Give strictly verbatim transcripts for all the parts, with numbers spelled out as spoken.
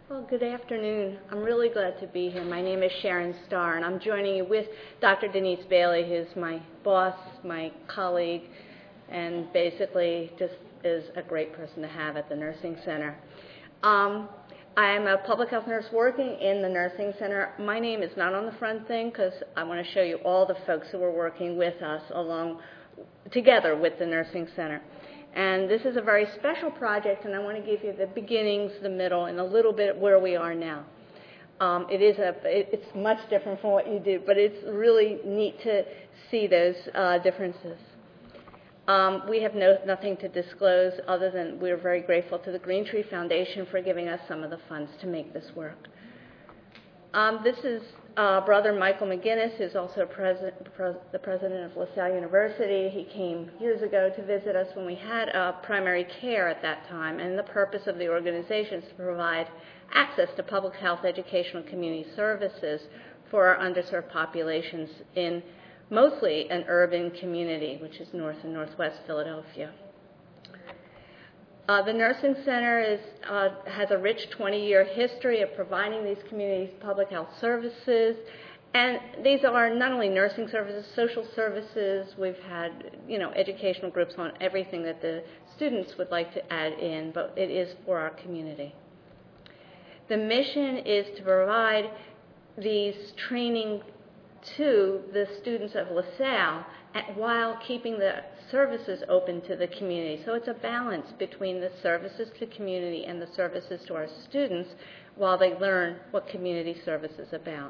Well, good afternoon. I'm really glad to be here. My name is Sharon Starr, and I'm joining you with Doctor Denise Bailey, who's my boss, my colleague, and basically just is a great person to have at the Nursing Center. Um, I'm a public health nurse working in the Nursing Center. My name is not on the front thing because I want to show you all the folks who are working with us along together with the Nursing Center. And this is a very special project, and I want to give you the beginnings, the middle, and a little bit where we are now. Um, it is a, it, it's much different from what you did, but it's really neat to see those uh, differences. Um, we have no, nothing to disclose other than we're very grateful to the Green Tree Foundation for giving us some of the funds to make this work. Um, this is uh, Brother Michael McGinnis, who's also president, pres the president of LaSalle University. He came years ago to visit us when we had uh, primary care at that time, and the purpose of the organization is to provide access to public health, educational, community services for our underserved populations in mostly an urban community, which is north and northwest Philadelphia. Uh, the Nursing Center is, uh, has a rich twenty-year history of providing these communities public health services, and these are not only nursing services, social services. We've had, you know, educational groups on everything that the students would like to add in, but it is for our community. The mission is to provide these training to the students of LaSalle at, while keeping the services open to the community. So it's a balance between the services to the community and the services to our students while they learn what community service is about.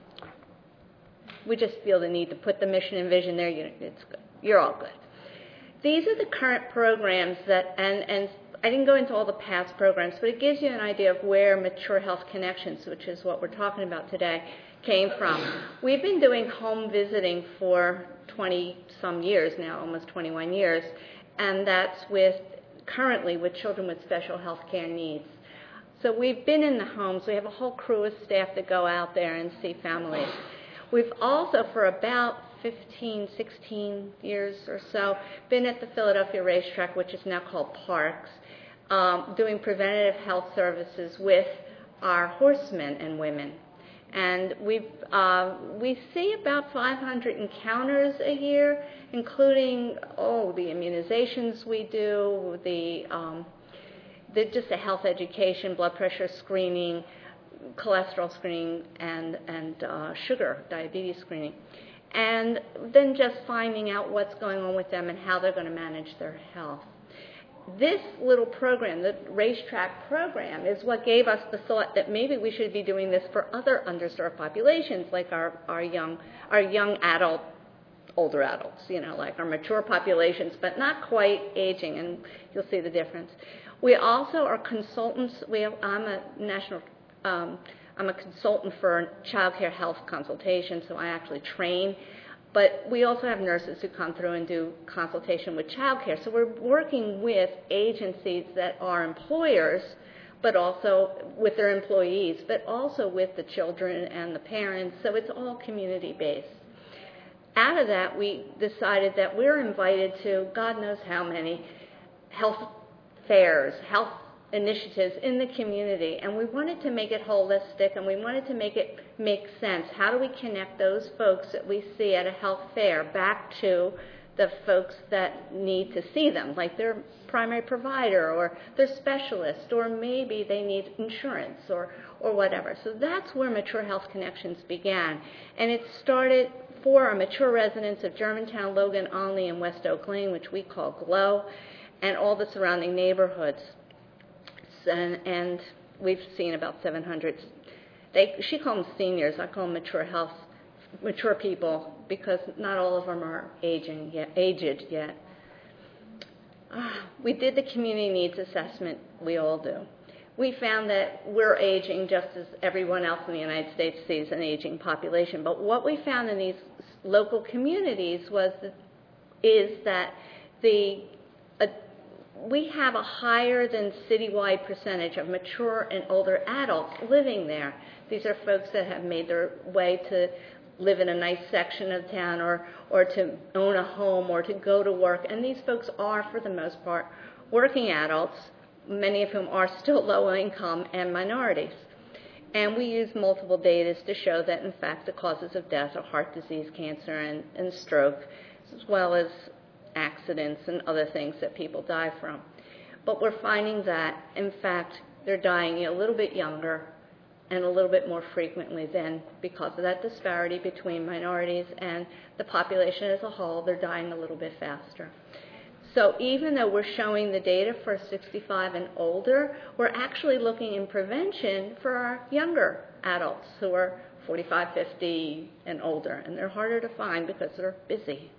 We just feel the need to put the mission and vision there. You, it's good. You're all good. These are the current programs that, and, and I didn't go into all the past programs, but it gives you an idea of where Mature Health Connections, which is what we're talking about today, came from. We've been doing home visiting for twenty some years now, almost twenty-one years, and that's with currently with children with special health care needs. So we've been in the homes. We have a whole crew of staff that go out there and see families. We've also, for about fifteen, sixteen years or so, been at the Philadelphia Racetrack, which is now called Parks, um, doing preventative health services with our horsemen and women. And we've, uh, we see about five hundred encounters a year, including, oh, the immunizations we do, the, um, the just the health education, blood pressure screening, cholesterol screening, and, and uh, sugar, diabetes screening. And then just finding out what's going on with them and how they're going to manage their health. This little program, the Racetrack program, is what gave us the thought that maybe we should be doing this for other underserved populations, like our, our young our young adult, older adults, you know, like our mature populations, but not quite aging, and you'll see the difference. We also are consultants. We have, I'm a national, um, I'm a consultant for child care health consultation, so I actually train. But we also have nurses who come through and do consultation with child care. So we're working with agencies that are employers, but also with their employees, but also with the children and the parents. So it's all community-based. Out of that, we decided that we're invited to God knows how many health fairs, health initiatives in the community, and we wanted to make it holistic, and we wanted to make it make sense. How do we connect those folks that we see at a health fair back to the folks that need to see them, like their primary provider or their specialist, or maybe they need insurance or, or whatever. So that's where Mature Health Connections began, and it started for our mature residents of Germantown, Logan, Olney, and West Oak Lane, which we call GLOW, and all the surrounding neighborhoods. And, and we've seen about seven hundred. They, she calls them seniors. I call them mature health, mature people, because not all of them are aging yet, aged yet. Uh, we did the community needs assessment. We all do. We found that we're aging just as everyone else in the United States sees an aging population. But what we found in these local communities was that, is that the uh, we have a higher than citywide percentage of mature and older adults living there. These are folks that have made their way to live in a nice section of town or, or to own a home or to go to work. And these folks are, for the most part, working adults, many of whom are still low income and minorities. And we use multiple data to show that, in fact, the causes of death are heart disease, cancer, and, and stroke, as well as accidents and other things that people die from. But we're finding that, in fact, they're dying a little bit younger and a little bit more frequently than, because of that disparity between minorities and the population as a whole, they're dying a little bit faster. So even though we're showing the data for sixty-five and older, we're actually looking in prevention for our younger adults who are forty-five, fifty, and older, and they're harder to find because they're busy.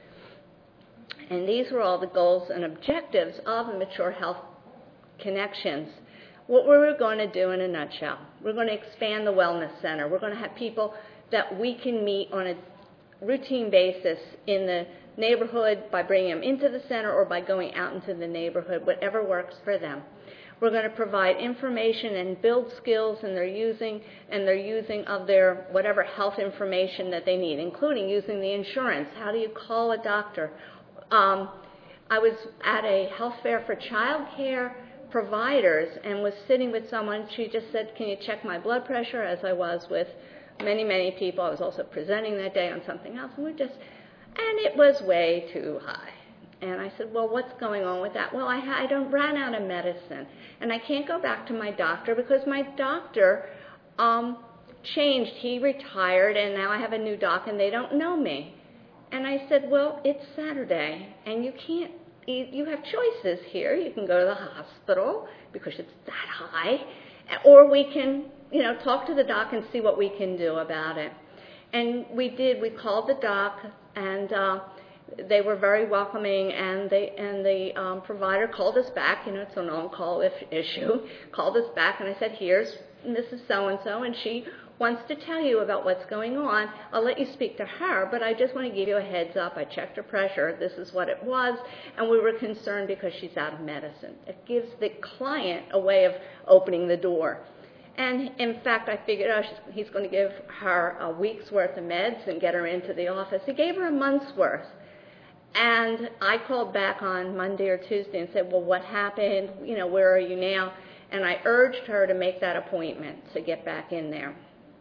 And these were all the goals and objectives of the Mature Health Connections. What we're going to do in a nutshell, we're going to expand the Wellness Center. We're going to have people that we can meet on a routine basis in the neighborhood by bringing them into the center or by going out into the neighborhood, whatever works for them. We're going to provide information and build skills and they're using and they're using of their whatever health information that they need, including using the insurance. How do you call a doctor? Um, I was at a health fair for child care providers and was sitting with someone. She just said, "Can you check my blood pressure?" As I was with many, many people. I was also presenting that day on something else, and we just, and it was way too high. And I said, "Well, what's going on with that?" "Well, I, I don't ran out of medicine, and I can't go back to my doctor because my doctor um, changed. He retired, and now I have a new doc, and they don't know me." And I said, "Well, it's Saturday, and you can't. You have choices here. You can go to the hospital because it's that high, or we can, you know, talk to the doc and see what we can do about it." And we did. We called the doc, and uh, they were very welcoming. And they and the um, provider called us back. You know, it's an on-call if, issue. Called us back, and I said, "Here's Missus So-and-so, and she wants to tell you about what's going on. I'll let you speak to her, but I just want to give you a heads up. I checked her pressure. This is what it was, and we were concerned because she's out of medicine." It gives the client a way of opening the door. And in fact, I figured, oh, she's, he's going to give her a week's worth of meds and get her into the office. He gave her a month's worth. And I called back on Monday or Tuesday and said, "Well, what happened? You know, where are you now?" And I urged her to make that appointment to get back in there.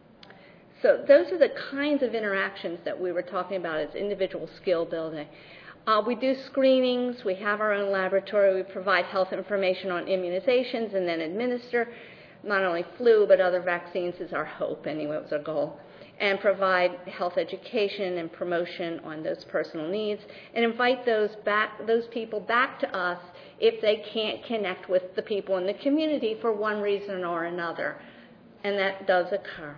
So those are the kinds of interactions that we were talking about as individual skill building. Uh, we do screenings. We have our own laboratory. We provide health information on immunizations and then administer not only flu but other vaccines is our hope. Anyway, it was our goal. And provide health education and promotion on those personal needs and invite those back, those people back to us if they can't connect with the people in the community for one reason or another. And that does occur.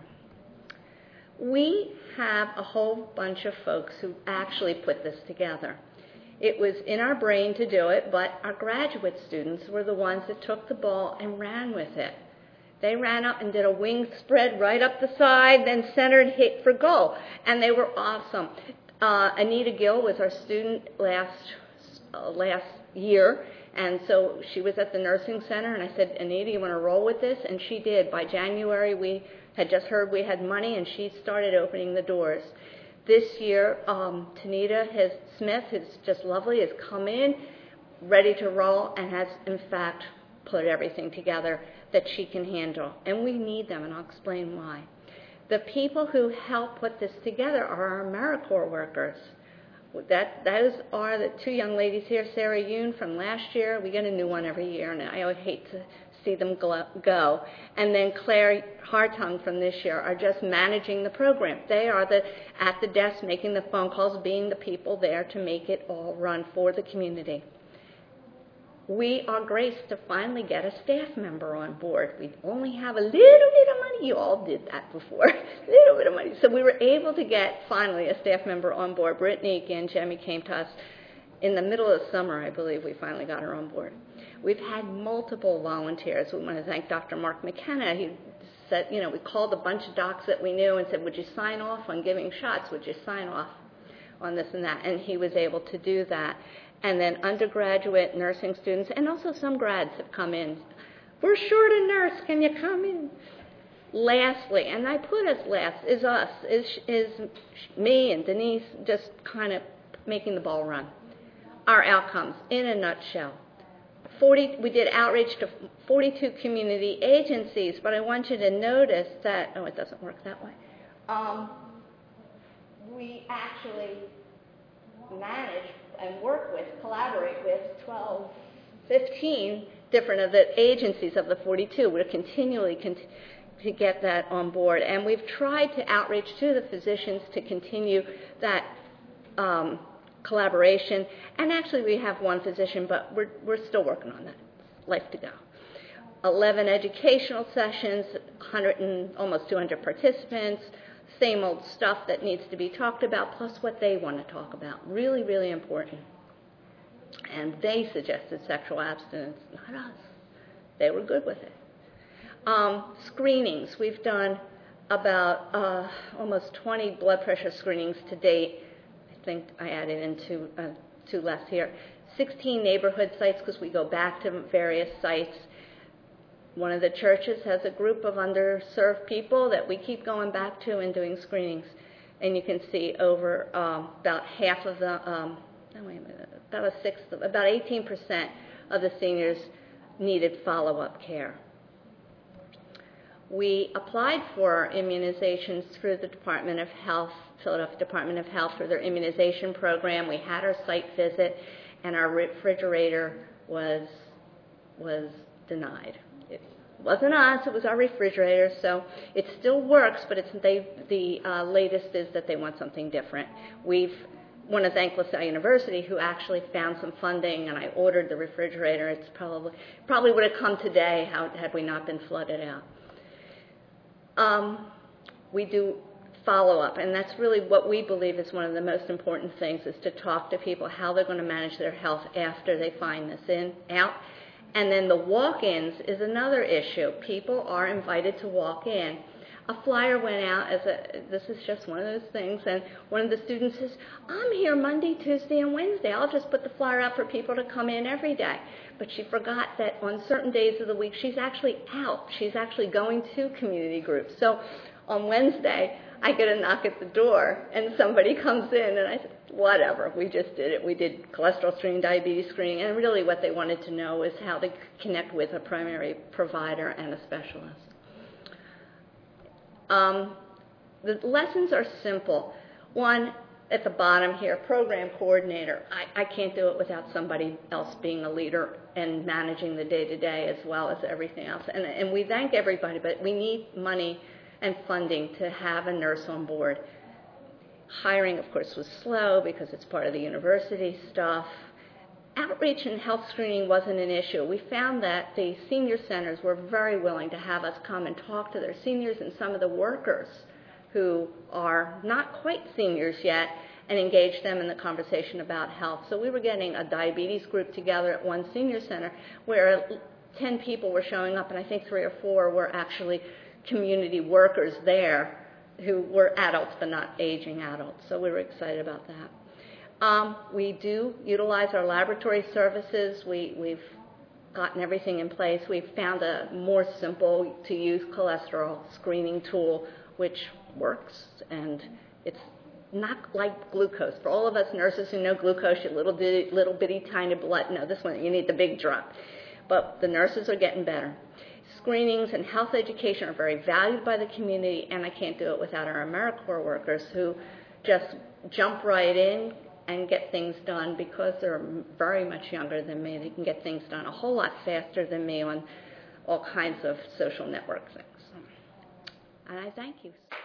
We have a whole bunch of folks who actually put this together. It was in our brain to do it, but our graduate students were the ones that took the ball and ran with it. They ran up and did a wing spread right up the side, then centered hit for goal, and they were awesome. Uh, Anita Gill was our student last uh, last year, and so she was at the nursing center, and I said, "Anita, you want to roll with this?" And she did. By January, we had just heard we had money, and she started opening the doors. This year, um, Tanita has, Smith, who's just lovely, has come in, ready to roll, and has, in fact, put everything together that she can handle. And we need them, and I'll explain why. The people who help put this together are our AmeriCorps workers. That, those are the two young ladies here, Sarah Yoon from last year. We get a new one every year, and I always hate to see them go. And then Claire Hartung from this year are just managing the program. They are the at the desk making the phone calls, being the people there to make it all run for the community. We are graced to finally get a staff member on board. We only have a little bit of money. You all did that before. A little bit of money. So we were able to get finally a staff member on board. Brittany Gangemi came to us in the middle of summer, I believe we finally got her on board. We've had multiple volunteers. We want to thank Doctor Mark McKenna. He said, you know, we called a bunch of docs that we knew and said, "Would you sign off on giving shots? Would you sign off on this and that?" And he was able to do that. And then undergraduate nursing students, and also some grads have come in. "We're short a nurse. Can you come in?" Lastly, and I put us last, is us, is, is me and Denise just kind of making the ball run. Our outcomes, in a nutshell. forty, we did outreach to forty-two community agencies, but I want you to notice that, oh, it doesn't work that way. Um, we actually manage and work with, collaborate with twelve, fifteen different of the agencies of the forty-two. We're continually con- to get that on board. And we've tried to outreach to the physicians to continue that um, collaboration. And actually we have one physician, but we're, we're still working on that. Life to go. eleven educational sessions, one hundred and almost two hundred participants, same old stuff that needs to be talked about, plus what they want to talk about. Really, really important. And they suggested sexual abstinence, not us. They were good with it. Um, screenings. We've done about uh, almost twenty blood pressure screenings to date. I think I added in two, uh, two less here. sixteen neighborhood sites, because we go back to various sites. One of the churches has a group of underserved people that we keep going back to and doing screenings. And you can see over um, about half of the, um, oh, wait a minute, about a sixth, of, about eighteen percent of the seniors needed follow-up care. We applied for immunizations through the Department of Health, Philadelphia Department of Health, for their immunization program. We had our site visit, and our refrigerator was was denied. It wasn't us, it was our refrigerator, so it still works, but it's they, the uh, latest is that they want something different. We've want to thank LaSalle University, who actually found some funding, and I ordered the refrigerator. It's probably probably would have come today how, had we not been flooded out. Um, we do follow-up, and that's really what we believe is one of the most important things, is to talk to people how they're going to manage their health after they find this in out. And then the walk-ins is another issue. People are invited to walk in. A flyer went out as a, this is just one of those things, and one of the students says, I'm here Monday, Tuesday, and Wednesday. I'll just put the flyer out for people to come in every day. But she forgot that on certain days of the week, she's actually out. She's actually going to community groups. So on Wednesday, I get a knock at the door, and somebody comes in, and I said, whatever, we just did it. We did cholesterol screening, diabetes screening, and really what they wanted to know is how to connect with a primary provider and a specialist. Um, the lessons are simple. One, at the bottom here, program coordinator. I, I can't do it without somebody else being a leader and managing the day-to-day as well as everything else. And, and we thank everybody, but we need money and funding to have a nurse on board. Hiring, of course, was slow because it's part of the university stuff. Outreach and health screening wasn't an issue. We found that the senior centers were very willing to have us come and talk to their seniors and some of the workers who are not quite seniors yet and engage them in the conversation about health. So we were getting a diabetes group together at one senior center where ten people were showing up, and I think three or four were actually community workers there who were adults but not aging adults. So we were excited about that. Um, we do utilize our laboratory services. We, we've gotten everything in place. We've found a more simple to use cholesterol screening tool which works, and it's not like glucose. For all of us nurses who know glucose, you little bitty, little bitty tiny blood. No, this one, you need the big drum. But the nurses are getting better. Screenings and health education are very valued by the community, and I can't do it without our AmeriCorps workers who just jump right in and get things done because they're very much younger than me. They can get things done a whole lot faster than me on all kinds of social network things. And I thank you.